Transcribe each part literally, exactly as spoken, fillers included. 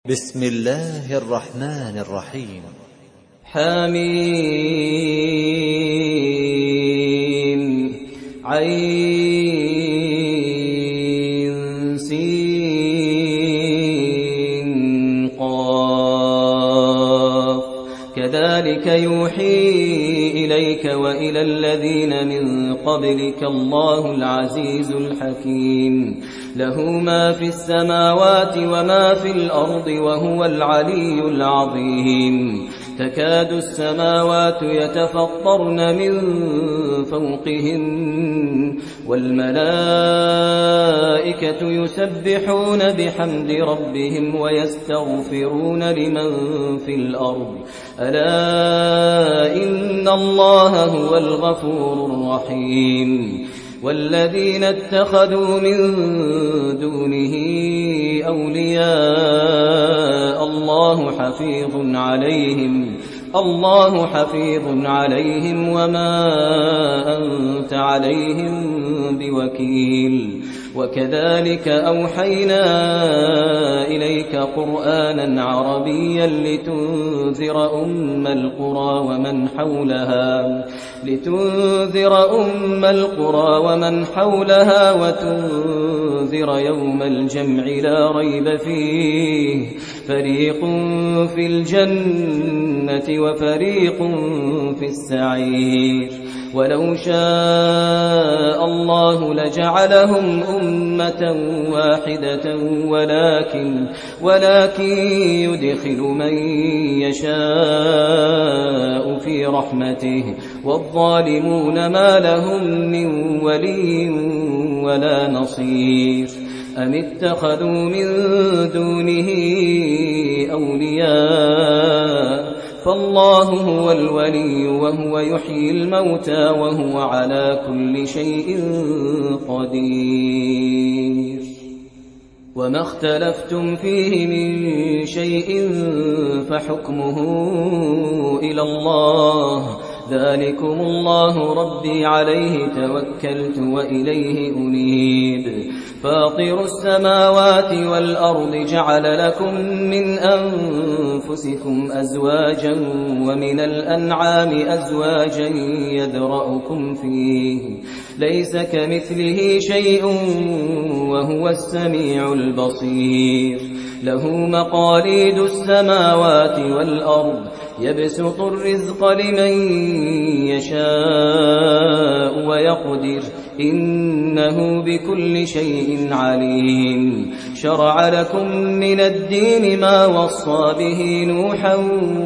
بسم الله الرحمن الرحيم. حميم عين سين قاف كذلك يوحي إليك وإلى الذين من قبلك الله العزيز الحكيم له ما في السماوات وما في الأرض وهو العلي العظيم تكاد السماوات يتفطرن من فوقهن والملائكة يسبحون بحمد ربهم ويستغفرون لمن في الأرض ألا إن الله هو الغفور الرحيم والذين اتخذوا من دونه أولياء الله حفيظ عليهم الله حفيظ عليهم وما أنت عليهم بوكيل وكذلك أوحينا إليك قرآنا عربيا لتنذر أم القرى ومن حولها لتنذر أم القرى ومن حولها وتنذر يوم الجمع لا ريب فيه فريق في الجنة وفريق في السعير ولو شاء الله لجعلهم أمة واحدة ولكن ولكن يدخل من يشاء في رحمته والظالمون ما لهم من ولي ولا نصير أم اتخذوا من دونه أولياء فالله هو الولي وهو يحيي الموتى وهو على كل شيء قدير وما اختلفتم فيه من شيء فحكمه إلى الله ذلكم الله ربي عليه توكلت وإليه أنيب فاطر السماوات والأرض جعل لكم من أنفسكم أزواجا ومن الأنعام أزواجا يذرأكم فيه ليس كمثله شيء وهو السميع البصير له مقاليد السماوات والأرض يبسط الرزق لمن يشاء ويقدر إنه بكل شيء عليم شرع لكم من الدين ما وصى به نوحا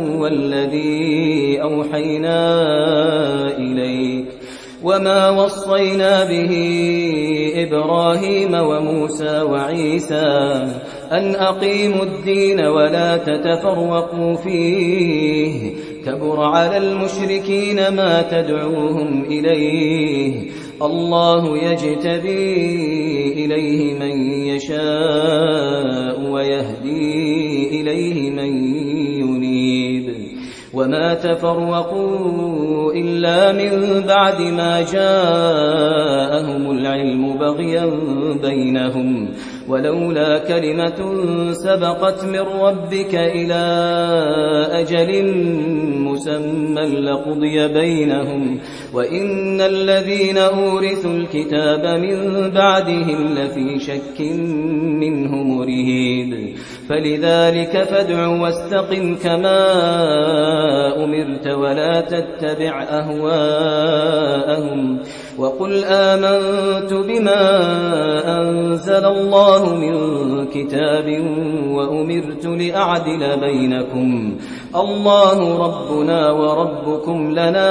والذي أوحينا إليك وما وصينا به إبراهيم وموسى وعيسى أن أقيموا الدين ولا تتفرقوا فيه كبر على المشركين ما تدعوهم إليه الله يجتبي إليه من يشاء ويهدي إليه من ينيب وما تفرقوا إلا من بعد ما جاءهم العلم بغيا بينهم ولولا كلمة سبقت من ربك إلى أجل مسمى لقضي بينهم وإن الذين أورثوا الكتاب من بعدهم لفي شك منه مريب فلذلك فادع واستقم كما أمرت ولا تتبع أهواءهم وقل آمنت بما أنزل الله من كتاب وأمرت لأعدل بينكم الله ربنا وربكم لنا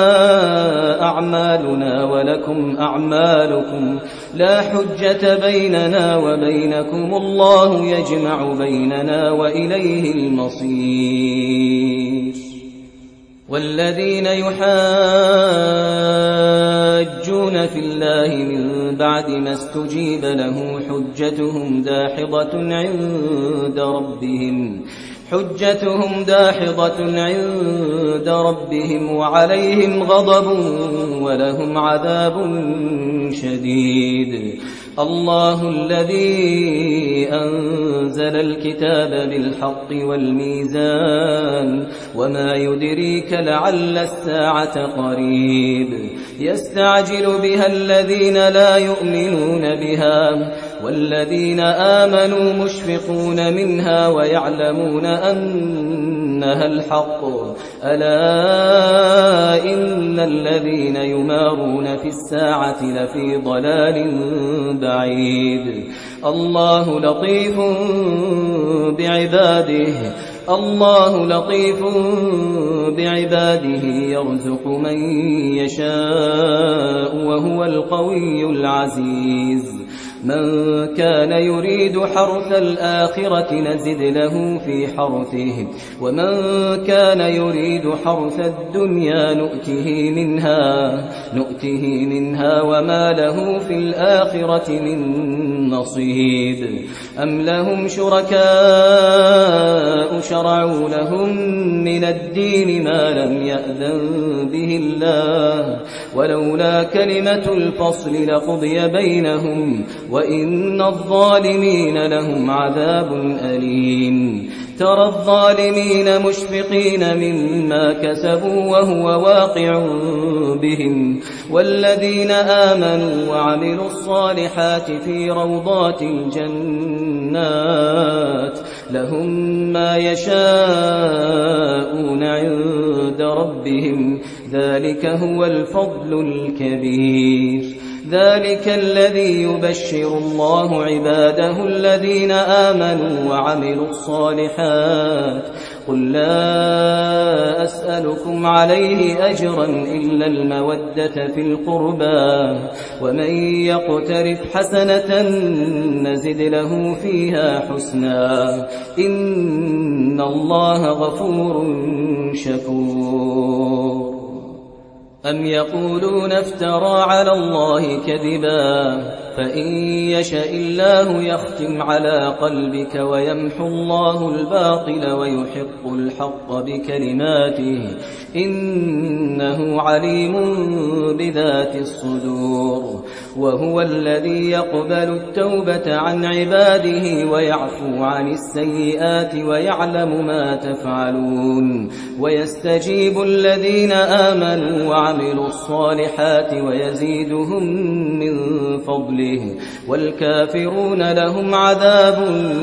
أعمالنا ولكم أعمالكم لا حجة بيننا وبينكم الله يجمع بيننا وإليه المصير والذين يحاجون في الله من بعد ما استجيب له حجتهم داحضة عند ربهم حجتهم داحضة عند ربهم وعليهم غضب ولهم عذاب شديد الله الذي أنزل الكتاب بالحق والميزان وما يدريك لعل الساعة قريب يستعجل بها الذين لا يؤمنون بها والذين آمنوا مشفقون منها ويعلمون أنها الحق ألا إن الذين يمارون في الساعة لفي ضلال بعيد الله لطيف بعباده الله لطيف بعباده يرزق من يشاء وهو القوي العزيز من كان يريد حرث الآخرة نزد له في حرثه ومن كان يريد حرث الدنيا نؤته منها نؤته منها وما له في الآخرة من نصيب أم لهم شركاء شرعوا لهم من الدين ما لم يأذن به الله ولولا كلمة الفصل لقضي بينهم وإن الظالمين لهم عذاب أليم ترى الظالمين مشفقين مما كسبوا وهو واقع بهم والذين آمنوا وعملوا الصالحات في روضات الجنات لهم ما يشاءون عند ربهم ذلك هو الفضل الكبير ذلك الذي يبشر الله عباده الذين آمنوا وعملوا الصالحات قل لا أسألكم عليه أجرا إلا المودة في القربى ومن يقترف حسنة نزد له فيها حسنا إن الله غفور شكور أم يقولون افترى على الله كذبا فإن يشاء الله يختم على قلبك ويمحو الله الباطل ويحق الحق بكلماته إنه عليم بذات الصدور وهو الذي يقبل التوبة عن عباده ويعفو عن السيئات ويعلم ما تفعلون ويستجيب الذين آمنوا وعملوا الصالحات ويزيدهم من فضله والكافرون لهم عذاب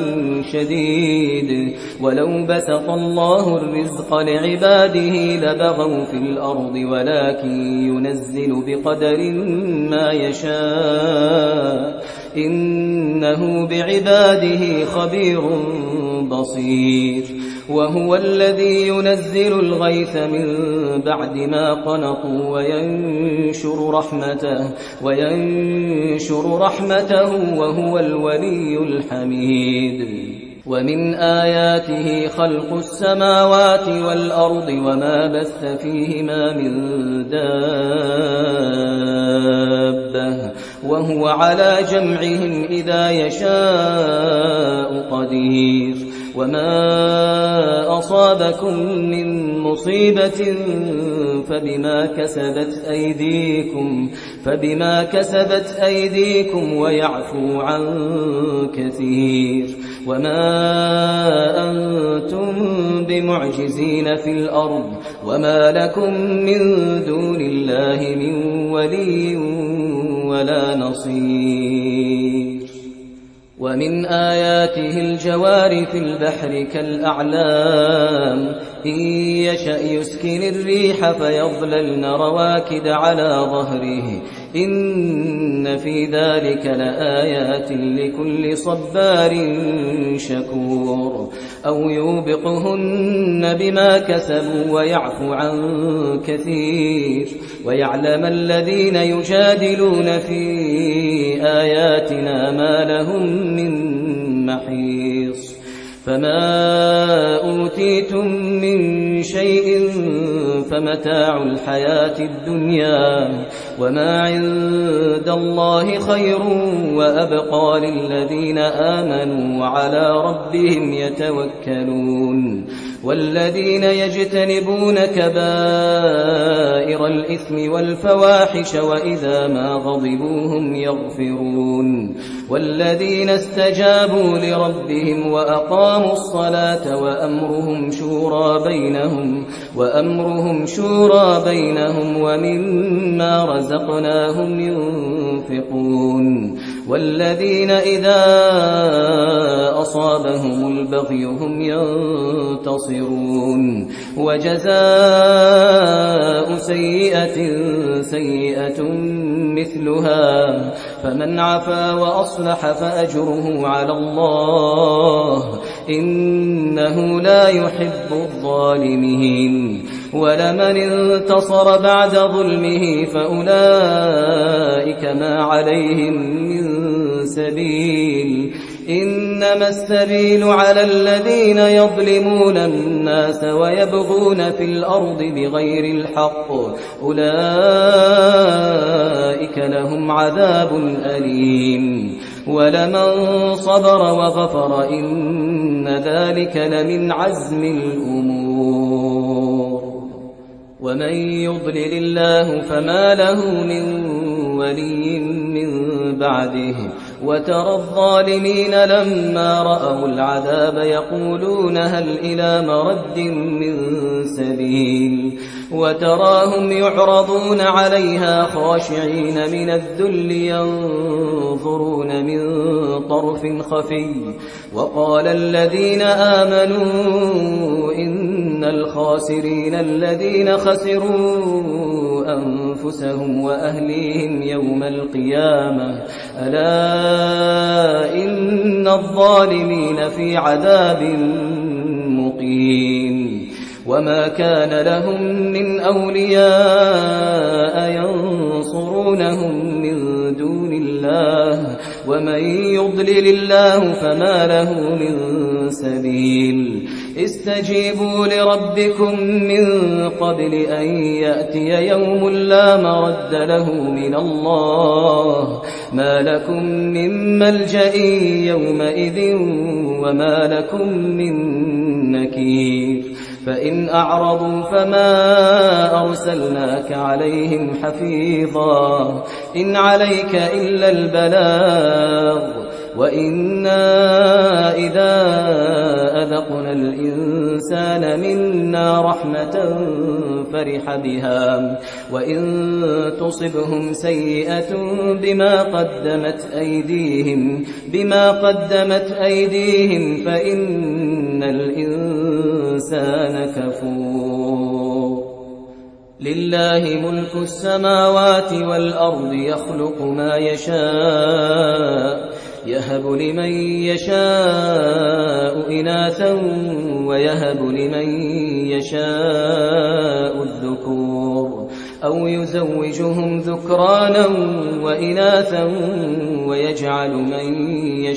شديد ولو بسط الله الرزق لعباده لبغوا في الأرض ولكن ينزل بقدر ما يشاء إنه بعباده خبير بصير وهو الذي ينزل الغيث من بعد ما قنطوا وينشر رحمته وينشر رحمته وهو الولي الحميد ومن آياته خلق السماوات والأرض وما بث فيهما من دابة وهو على جمعهم إذا يشاء قدير وما أصابكم من مصيبة فبما كسبت أيديكم فبما كسبت أيديكم ويعفو عن كثير وما أنتم بمعجزين في الأرض وما لكم من دون الله من ولي ولا نصير ومن آياته الجوار في البحر كالأعلام إن يشأ يسكن الريح فيظللن رواكد على ظهره إن في ذلك لآيات لكل صبار شكور أو يوبقهن بما كسبوا ويعفو عن كثير ويعلم الذين يجادلون في آياتنا ما لهم من محيص فما أوتيتم من شيء فمتاع الحياة الدنيا وما عند الله خير وأبقى للذين آمنوا وعلى ربهم يتوكلون والذين يجتنبون كبائر الإثم والفواحش وإذا ما غضبوا هم يغفرون والذين استجابوا لربهم وأقاموا الصلاة وأمرهم شورى بينهم وأمرهم شورى بينهم ومما رزقناهم ينفقون والذين إذا أصابهم البغي هم ينتصرون وجزاء سيئة سيئة مثلها فمن عفا وأصلح فأجره على الله إنه لا يحب الظالمين ولمن انتصر بعد ظلمه فأولئك ما عليهم من سبيل إنما السبيل على الذين يظلمون الناس ويبغون في الأرض بغير الحق أولئك لهم عذاب أليم ولمن صبر وغفر إن ذلك لمن عزم الأمور ومن يضلل الله فما له من ولي من بعده وترى الظالمين لما رأوا العذاب يقولون هل إلى مرد من سبيل وتراهم يعرضون عليها خاشعين من الذل ينظرون من طرف خفي وقال الذين آمنوا إن الخاسرين الذين خسروا أنفسهم وأهليهم يوم القيامة ألا إن الظالمين في عذاب مقيم وما كان لهم من أولياء ينصرونهم من دون الله ومن يضلل الله فما له من سبيل استجيبوا لربكم من قبل أن يأتي يوم لا مرد له من الله ما لكم من ملجأ يومئذ وما لكم من نكير فإن أعرضوا فما أرسلناك عليهم حفيظا إن عليك إلا البلاغ وإنا إذا أذقنا الإنسان منا رحمة فرح بها وإن تصبهم سيئة بما قدمت أيديهم بما قدمت أيديهم فإن الإنسان كفور لله ملك السماوات والأرض يخلق ما يشاء يهب لمن يشاء إناثا ويهب لمن يشاء الذكور أو يزوجهم ذكرانا وإناثا ويجعل من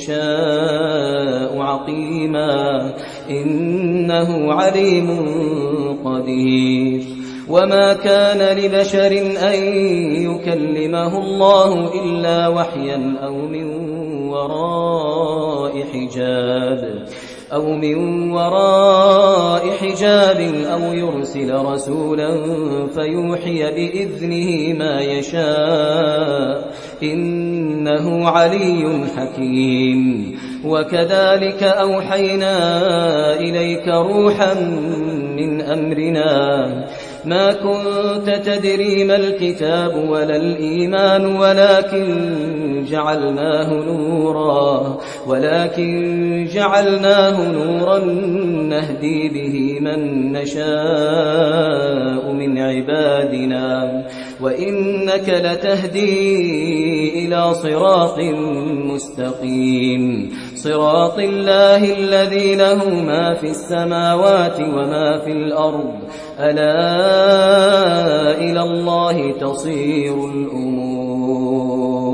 يشاء عقيما إنه عليم قدير وما كان لبشر أن يكلمه الله إلا وحيا أو من وراء حجاب أو من وراء حجاب أو يرسل رسولا فيوحي بإذنه ما يشاء إنه علي حكيم وكذلك أوحينا إليك روحا من أمرنا ما كنت تدري ما الكتاب ولا الإيمان ولكن جعلناه نورا ولكن جعلناه نورا نهدي به من نشاء من عبادنا وإنك لتهدي إلى صراط مستقيم صراط الله الذي له ما في السماوات وما في الأرض ألا إلى الله تصير الأمور